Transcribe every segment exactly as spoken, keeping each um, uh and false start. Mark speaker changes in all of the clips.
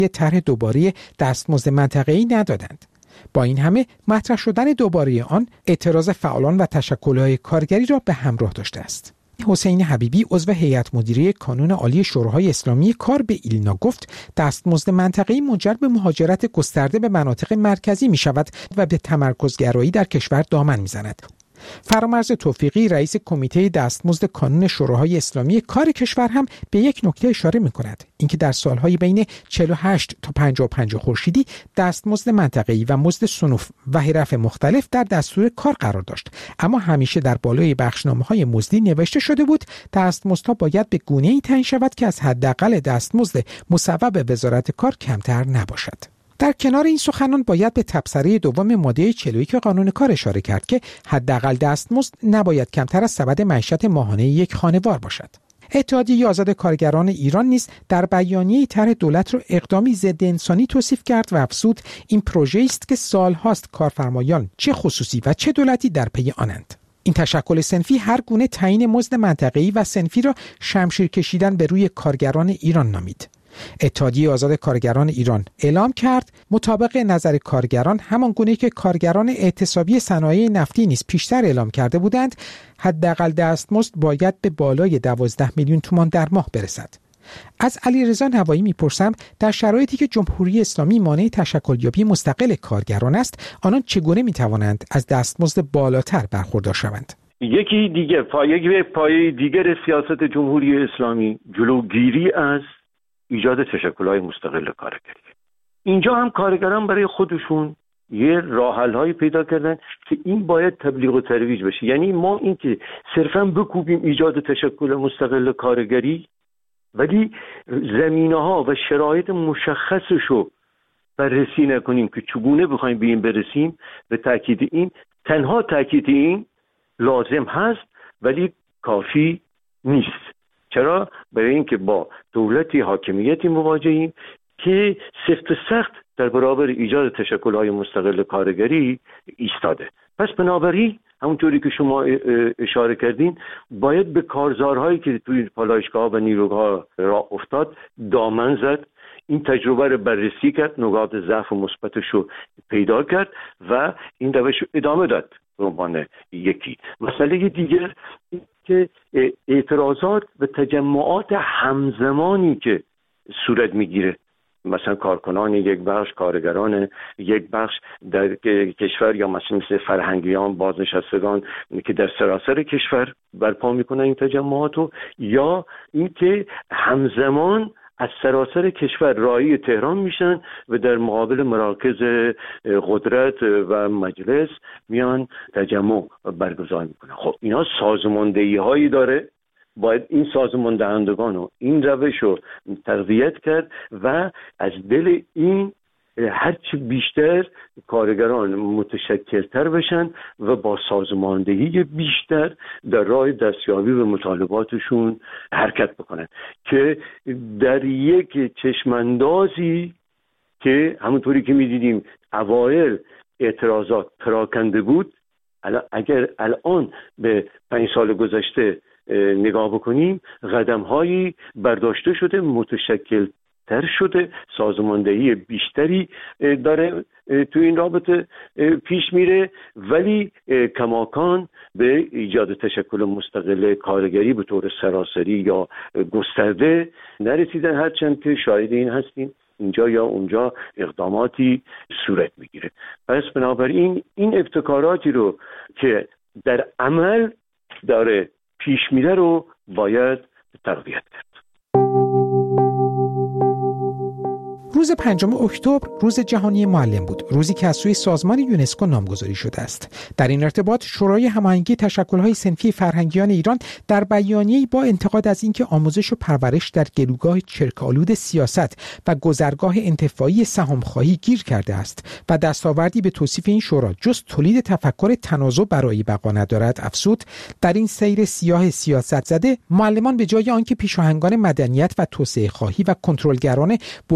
Speaker 1: طرح دوباره دستمزد منطقه‌ای ندادند. با این همه مطرح شدن دوباره آن اعتراض فعالان و تشکل‌های کارگری را به همراه داشته است. حسین حبیبی عضو هیئت مدیره کانون عالی شوراهای اسلامی کار به ایلنا گفت دستمزد منطقه‌ای منجر به مهاجرت گسترده به مناطق مرکزی می‌شود و به تمرکزگرایی در کشور دامن می‌زند. فرامرز توفیقی رئیس کمیته دستمزد کانون شوراهای اسلامی کار کشور هم به یک نکته اشاره می‌کند، اینکه در سالهای بین چهل و هشت تا پنجاه و پنج خورشیدی دستمزد منطقه‌ای و مزد صنوف و حرف مختلف در دستور کار قرار داشت، اما همیشه در بالای بخشنامه‌های مزدی نوشته شده بود دستمزدها باید به گونه‌ای تعیین شود که از حداقل دستمزد مصوب وزارت کار کمتر نباشد. در کنار این سخنان باید به تبصره دوم ماده چهل و یک قانون کار اشاره کرد که حداقل دستمزد نباید کمتر از سبد معیشت ماهانه یک خانوار باشد. اتحادیه آزاد کارگران ایران نیز در بیانیه طرح دولت را اقدامی ضد انسانی توصیف کرد و افزود این پروژه است که سالهاست کارفرمایان چه خصوصی و چه دولتی در پی آنند. این تشکل صنفی هر گونه تعیین مزد منطقه‌ای و صنفی را شمشیر کشیدن به روی کارگران ایران نامید. اتحادیه آزاد کارگران ایران اعلام کرد مطابق نظر کارگران همان گونه‌ای که کارگران اعتصابی صنایع نفتی نیز پیشتر اعلام کرده بودند حداقل دستمزد باید به بالای دوازده میلیون تومان در ماه برسد. از علیرضا نوایی میپرسم در شرایطی که جمهوری اسلامی مانع تشکلیابی مستقل کارگران است آنان چگونه میتوانند از دستمزد بالاتر برخوردار شوند؟
Speaker 2: یکی دیگه پایه پایه دیگر سیاست جمهوری اسلامی جلوگیری از ایجاد تشکل‌های مستقل کارگری. اینجا هم کارگران برای خودشون یه راه‌حل‌هایی پیدا کردن که این باید تبلیغ و ترویج بشه. یعنی ما این که صرفاً بکوبیم ایجاد تشکل مستقل کارگری ولی زمینه‌ها و شرایط مشخصشو بررسی نکنیم که چگونه بخوایم به این برسیم، به تاکید این تنها تاکید این لازم هست ولی کافی نیست. چرا؟ برای اینکه با دولتی حاکمیتی مواجهیم که سفت و سخت در برابر ایجاد تشکل‌های مستقل کارگری ایستاده. پس بنابراین همونطوری که شما اشاره کردین باید به کارزارهایی که توی پالایشگاه‌ها و نیروگاه راه افتاد دامن زد، این تجربه رو بررسی کرد، نقاط ضعف و مثبتش رو پیدا کرد و این روش رو ادامه داد. به عنوان یکی مسئله دیگر که اعتراضات و تجمعات همزمانی که صورت میگیره، مثلا کارکنان یک بخش، کارگران یک بخش در کشور یا مثلا مثل فرهنگیان، بازنشستگان که در سراسر کشور برپا میکنن این تجمعاتو، یا اینکه همزمان از سراسر کشور راهی تهران میشن و در مقابل مراکز قدرت و مجلس میان تجمع برگزار میکنن. خب اینا سازماندهی هایی داره، باید این سازمان دهندگان رو این روش رو تقویت کرد و از دل این هرچی بیشتر کارگران متشکلتر بشن و با سازماندهی بیشتر در راه دستیابی به مطالباتشون حرکت بکنن که در یک چشماندازی که همونطوری که می‌دیدیم اوایل اعتراضات پراکنده بود، اگر الان به پنج سال گذشته نگاه بکنیم قدم‌هایی برداشته شده، متشکل تر شده، سازماندهی بیشتری داره تو این رابطه پیش میره، ولی کماکان به ایجاد تشکل مستقل کارگری به طور سراسری یا گسترده نرسیدن، هرچند که شاهد این هستیم اینجا یا اونجا اقداماتی صورت میگیره. پس بنابراین این ابتکاراتی رو که در عمل داره پیش میره رو باید تقویت کرد.
Speaker 1: روز پنجم اکتبر روز جهانی معلم بود، روزی که از سوی سازمان یونسکو نامگذاری شده است. در این ارتباط شورای هماهنگی تشکل‌های صنفی فرهنگیان ایران در بیانیه‌ای با انتقاد از اینکه آموزش و پرورش در گلوگاه چرک‌آلود سیاست و گذرگاه انتفاعی سهام‌خواهی گیر کرده است و دستاوردی به توصیف این شورا جز تولید تفکر تنازع برای بقا ندارد افزود، در این سیر سیاه سیاست زده معلمان به جای آنکه پیشاهنگان مدنیت و توسعه خواهی و کنترلگران بحران‌های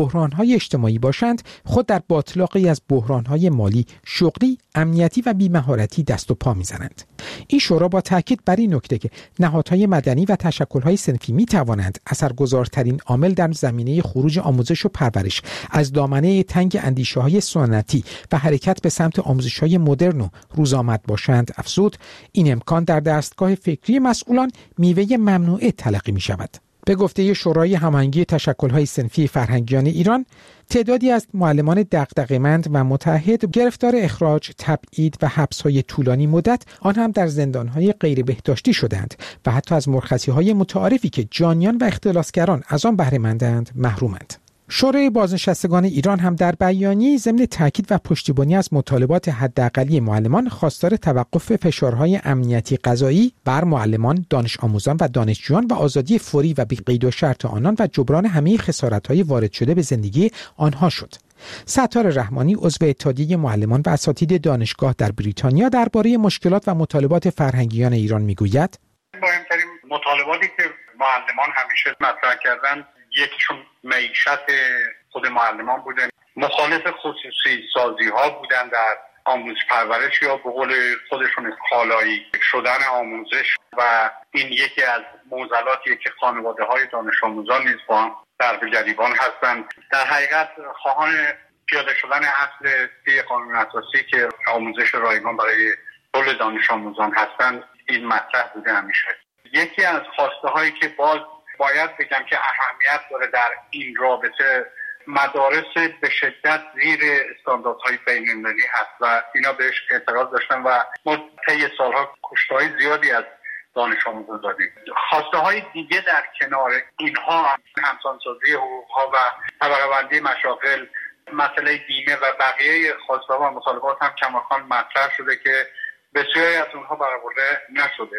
Speaker 1: های اجتماعی باشند، خود در باتلاقی از بحران‌های مالی، شغلی، امنیتی و بی‌مهارتی دست و پا می‌زنند. این شورا با تاکید بر این نکته که نهادهای مدنی و تشکل‌های صنفی می‌توانند اثرگذارترین عامل در زمینه خروج آموزش و پرورش از دامنه تنگ اندیشه‌های سنتی و حرکت به سمت آموزش‌های مدرن و روزآمد باشند، افزود این امکان در دستگاه فکری مسئولان میوه ممنوعه تلقی می‌شود. به گفته شورای هماهنگی تشکل‌های صنفی فرهنگیان ایران، تعدادی از معلمان دغدغه‌مند و متعهد گرفتار اخراج، تبعید و حبس‌های طولانی مدت، آن هم در زندان‌های غیر بهداشتی شدند و حتی از مرخصی‌های متعارفی که جانیان و اختلاسگران از آن بهره مندند محرومند. شورای بازنشستگان ایران هم در بیانیه‌ای ضمن تاکید و پشتیبانی از مطالبات حداقلی معلمان خواستار توقف فشارهای امنیتی قضایی بر معلمان، دانش آموزان و دانشجویان و آزادی فوری و بی قید و شرط آنان و جبران همه خسارت‌های وارد شده به زندگی آنها شد. ستار رحمانی، عضو اتحادیه معلمان و اساتید دانشگاه در بریتانیا، درباره مشکلات و مطالبات فرهنگیان ایران میگوید:
Speaker 3: مهمترین مطالباتی که معلمان همیشه مطرح کردن، یکیشون معیشت خود معلمان بوده، مخالف خصوصی سازی ها بودن در آموزش پرورش یا به قول خودشون کالایی شدن آموزش، و این یکی از معضلاتیه که خانواده های دانش آموزان نیز با هم در گریبان هستند. در حقیقت خواهان پیاده شدن اصل سی قانون اساسی که آموزش رایگان برای کل دانش آموزان هستند، این مطرح بوده همیشه. یکی از خواسته هایی که باز باید بگم که اهمیت داره در این رابطه، مدارس به شدت زیر استانداردهای بین‌المللی هست و اینا بهش اعتراض داشتن و ما طی سالها کشته‌های زیادی از دانش آموزان دادیم. خواسته های دیگه در کنار اینها همسانسازی حقوق‌ها و طبقه بندی مشاغل، مسئله بیمه و بقیه خواسته ها و مطالبات هم کماکان مطرح شده که بسیاری از اونها برآورده نشده.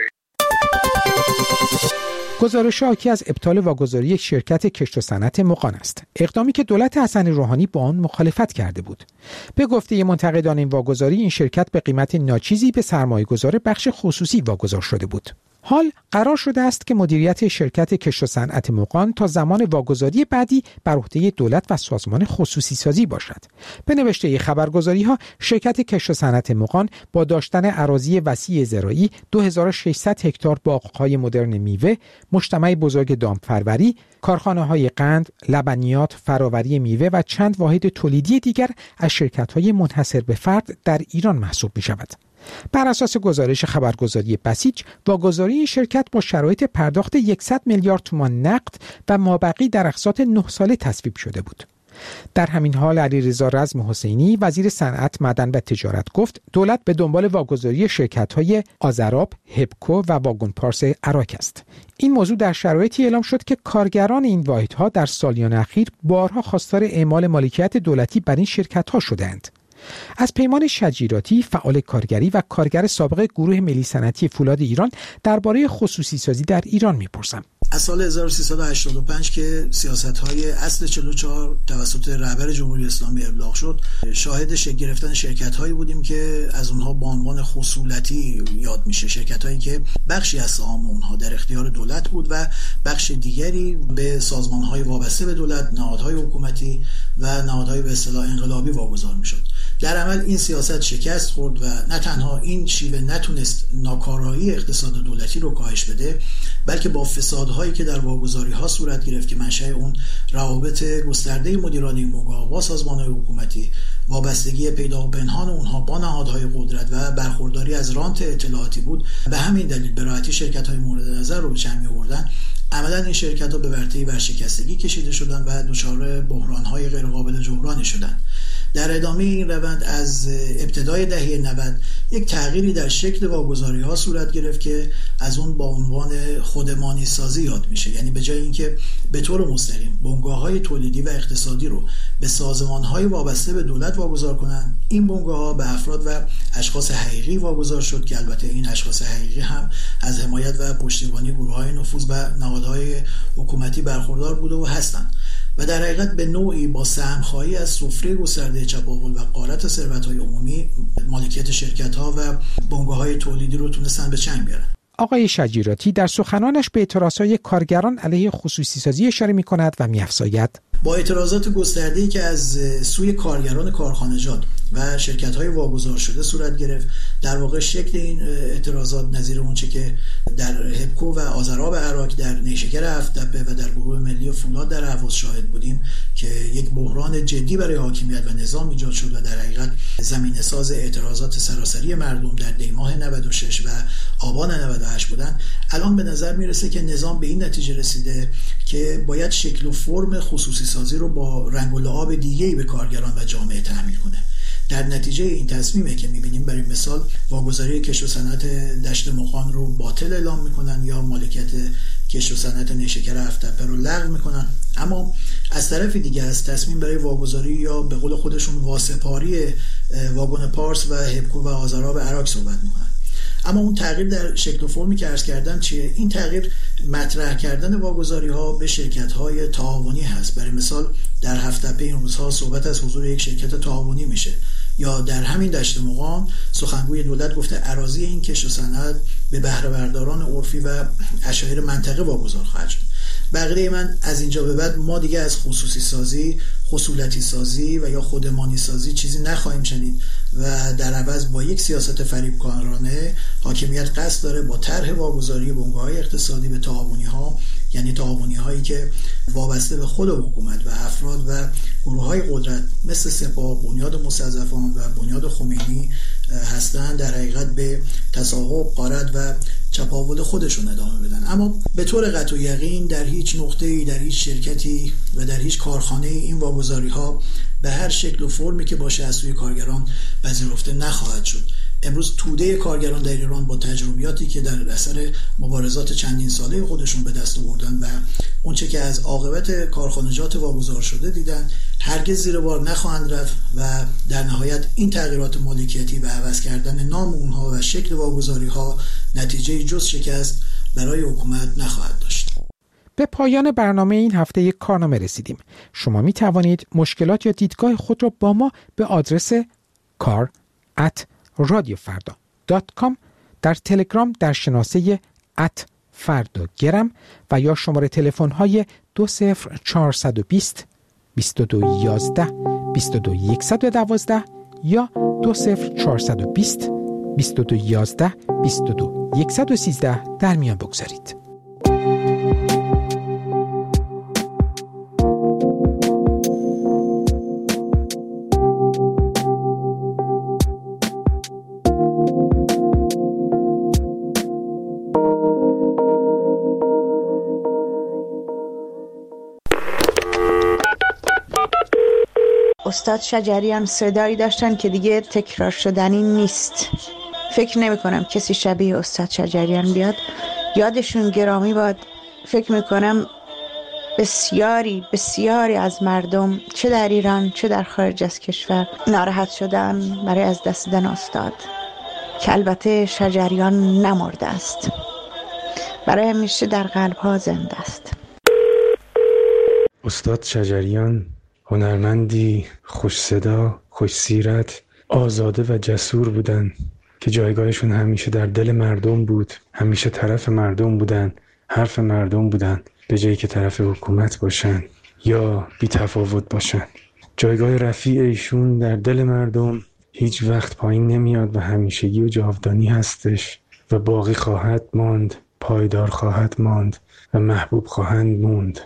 Speaker 1: گزارش حاکی از ابطال واگذاری یک شرکت کشت و صنعت مغان است، اقدامی که دولت حسن روحانی با آن مخالفت کرده بود. به گفته منتقدان این واگذاری، این شرکت به قیمت ناچیزی به سرمایه‌گذار بخش خصوصی واگذار شده بود. حال قرار شده است که مدیریت شرکت کشت و صنعت مغان تا زمان واگذاری بعدی بر عهده دولت و سازمان خصوصی سازی باشد. به نوشته خبرگزاری‌ها، شرکت کشت و صنعت مغان با داشتن اراضی وسیع زراعی، دو هزار و ششصد هکتار باغ‌های مدرن میوه، مجتمع بزرگ دامپروری، کارخانه‌های قند، لبنیات، فراوری میوه و چند واحد تولیدی دیگر از شرکت‌های منحصر به فرد در ایران محسوب می‌شود. بر اساس گزارش خبرگزاری بسیج، واگذاری این شرکت با شرایط پرداخت صد میلیارد تومان نقد و مابقی در اقساط نه ساله تصویب شده بود. در همین حال علیرضا رزم حسینی، وزیر صنعت، معدن و تجارت، گفت دولت به دنبال واگذاری شرکت‌های آذراب، هبکو و واگن پارس عراق است. این موضوع در شرایطی اعلام شد که کارگران این واحدها در سالیان اخیر بارها خواستار اعمال مالکیت دولتی بر این شرکت‌ها شدند. از پیمان شجیراتی، فعال کارگری و کارگر سابق گروه ملی صنعتی فولاد ایران، درباره خصوصی سازی در ایران میپرسم.
Speaker 4: از سال هزار و سیصد و هشتاد و پنج که سیاست‌های اصل چهل و چهار توسط رهبر جمهوری اسلامی ابلاغ شد، شاهد شکل گرفتن شرکت‌هایی بودیم که از اونها با عنوان خصولتی یاد میشه، شرکت‌هایی که بخشی از سهام اونها در اختیار دولت بود و بخش دیگری به سازمان‌های وابسته به دولت، نهادهای حکومتی و نهادهای به اصطلاح انقلابی واگذار میشد. در عمل این سیاست شکست خورد و نه تنها این شیوه نتونست ناکارایی اقتصاد دولتی رو کاهش بده، بلکه با فسادهایی که در واگذاری‌ها صورت گرفت که منشأ اون روابط گسترده مدیران این بنگاه با سازمان‌های حکومتی، وابستگی پیدا و پنهان اونها با نهادهای قدرت و برخورداری از رانت اطلاعاتی بود، به همین دلیل به راحتی شرکت‌های مورد نظر رو به چنگ می‌آوردن. عملاً این شرکت‌ها به ورطه ورشکستگی کشیده شدن و دچار بحران‌های غیرقابل جبرانی شدند. در ادامه این روند از ابتدای دهه نود یک تغییری در شکل واگذاری‌ها صورت گرفت که از اون با عنوان خودمانی سازی یاد میشه. یعنی به جای اینکه به طور مستقیم بنگاه‌های تولیدی و اقتصادی رو به سازمان‌های وابسته به دولت واگذار کنن، این بنگاه‌ها به افراد و اشخاص حقیقی واگذار شد که البته این اشخاص حقیقی هم از حمایت و پشتیبانی گروه‌های نفوذ و نهادهای حکومتی برخوردار بوده و هستند و در حقیقت به نوعی با سهم‌خواهی از سفره گسترده چپاول و غارت ثروت‌های عمومی مالکیت شرکت‌ها و بنگاه‌های تولیدی رو تونستن به چنگ بیارن.
Speaker 1: آقای شجیراتی در سخنانش به اعتراضهای کارگران علیه خصوصی سازی اشاره می‌کند و می‌افزاید:
Speaker 4: با اعتراضات گسترده‌ای که از سوی کارگران کارخانجات و شرکت‌های واگذار شده صورت گرفت، در واقع شکل این اعتراضات نظیر اونچه که در هپکو و آذراب عراق، در نیشکر هفت‌تپه و در گروه ملی فولاد در اهواز شاهد بودیم که یک بحران جدی برای حاکمیت و نظام ایجاد شد و در حقیقت زمینه‌ساز اعتراضات سراسری مردم در دی‌ماه نود و شش و آبان نود و هشت بودن. الان به نظر میرسه که نظام به این نتیجه رسیده که باید شکل و فرم خصوصی سازی رو با رنگ و لعاب دیگه‌ای به کارگران و جامعه تحمیل کنه. در نتیجه این تصمیمه که می‌بینیم برای مثال واگذاری کشت و صنعت دشت مقان رو باطل اعلام میکنن یا مالکیت کشت و صنعت نیشکر هفت‌تپه رو لغو میکنن، اما از طرف دیگه از تصمیم برای واگذاری یا به قول خودشون واسپاری واگن پارس و هپکو و آذراب عراق صحبت میکنن. اما اون تغییر در شکل و فرمی که عرض کردم چیه؟ این تغییر مطرح کردن واگذاری ها به شرکت های تعاونی هست. برای مثال در هفت‌تپه این روزها صحبت از حضور یک شرکت تعاونی میشه، یا در همین دشت مقام سخنگوی دولت گفته اراضی این کشت و صنعت به بهره برداران عرفی و اشایر منطقه واگذار خواهد شد. بقیه من از اینجا به بعد ما دیگه از خصوصی سازی، خصولتی سازی و یا خودمانی سازی چیزی نخواهیم شنید و در عوض با یک سیاست فریبکارانه حاکمیت قصد داره با طرح واگذاری بنگاه‌های اقتصادی به تعاونی‌ها، یعنی تعاونی‌هایی که وابسته به خود حکومت و افراد و گروه‌های قدرت مثل سپاه، بنیاد مستضعفان و بنیاد خمینی هستند، در حقیقت به تصاحب، غارت و چپاول خودشون ادامه بدن. اما به طور قطع و یقین در هیچ نقطه‌ای، در هیچ شرکتی و در هیچ کارخانه‌ای این واگذاری‌ها به هر شکل و فرمی که باشه از سوی کارگران پذیرفته نخواهد شد. امروز توده کارگران در ایران با تجربیاتی که در اثر مبارزات چندین ساله خودشون به دست آوردن و اونچه که از عاقبت کارخانجات واگذار شده دیدن، هرگز زیر بار نخواهند رفت و در نهایت این تغییرات مالکیتی و عوض کردن نام اونها و شکل واگذاری‌ها نتیجه جز شکست برای حکومت نخواهد داشت.
Speaker 1: به پایان برنامه این هفته یک کارنامه رسیدیم. شما می توانید مشکلات یا دیدگاه خود را با ما به آدرس کار ات رادیو فردا دات کام در تلگرام در شناسه ات فردا گرم و یا شماره تلفن های دو صفر چهارصد و بیست بیست و دو یازده بیست و دو صد و دوازده یا دو صفر چهارصد و بیست بیست و دو یازده بیست و دو صد و سیزده در میان بگذارید.
Speaker 5: استاد شجریان صدایی داشتن که دیگه تکرار شدنی نیست. فکر نمی کنم کسی شبیه استاد شجریان بیاد. یادشون گرامی باد. فکر می کنم بسیاری بسیاری از مردم چه در ایران چه در خارج از کشور ناراحت شدن برای از دست دادن استاد که البته شجریان نمرده است، برای همیشه در قلب ها زنده است.
Speaker 6: استاد شجریان هنرمندی خوش صدا، خوش سیرت، آزاده و جسور بودن که جایگاهشون همیشه در دل مردم بود، همیشه طرف مردم بودن، حرف مردم بودن، به جایی که طرف حکومت باشن یا بی تفاوت باشن. جایگاه رفیع ایشون در دل مردم هیچ وقت پایین نمیاد و همیشگی و جاودانی هستش و باقی خواهد ماند، پایدار خواهد ماند و محبوب خواهند موند.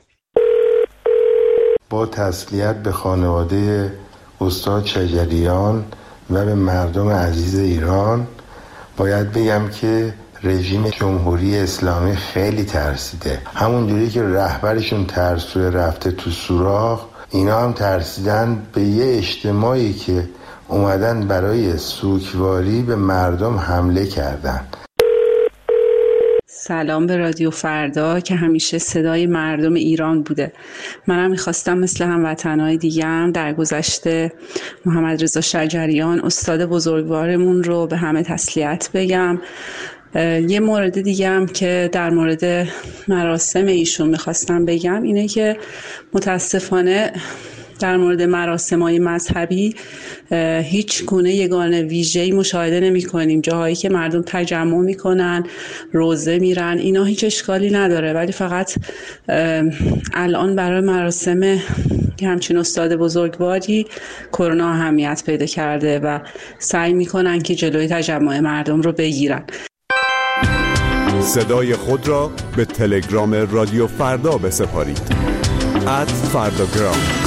Speaker 7: با تسلیت به خانواده استاد شجریان و به مردم عزیز ایران باید بگم که رژیم جمهوری اسلامی خیلی ترسیده. همونجوری که رهبرشون ترسوی رفته تو سوراخ، اینا هم ترسیدن به یه اجتماعی که اومدن برای سوگواری به مردم حمله کردن.
Speaker 8: سلام به رادیو فردا که همیشه صدای مردم ایران بوده. منم میخواستم مثل هموطنهای دیگه هم در گذشته محمد رضا شجریان استاد بزرگوارمون رو به همه تسلیت بگم. یه مورد دیگه هم که در مورد مراسم ایشون میخواستم بگم اینه که متاسفانه در مورد مراسم‌های مذهبی هیچ گونه یگانه ویژه‌ای مشاهده نمی‌کنیم. جاهایی که مردم تجمع می‌کنن، روزه میرن، اینا هیچ اشکالی نداره، ولی فقط الان برای مراسم همچین استاد بزرگواری کرونا اهمیت پیدا کرده و سعی می‌کنن که جلوی تجمع مردم رو بگیرن.
Speaker 9: صدای خود را به تلگرام رادیو فردا بسپارید. ات فرداگرام.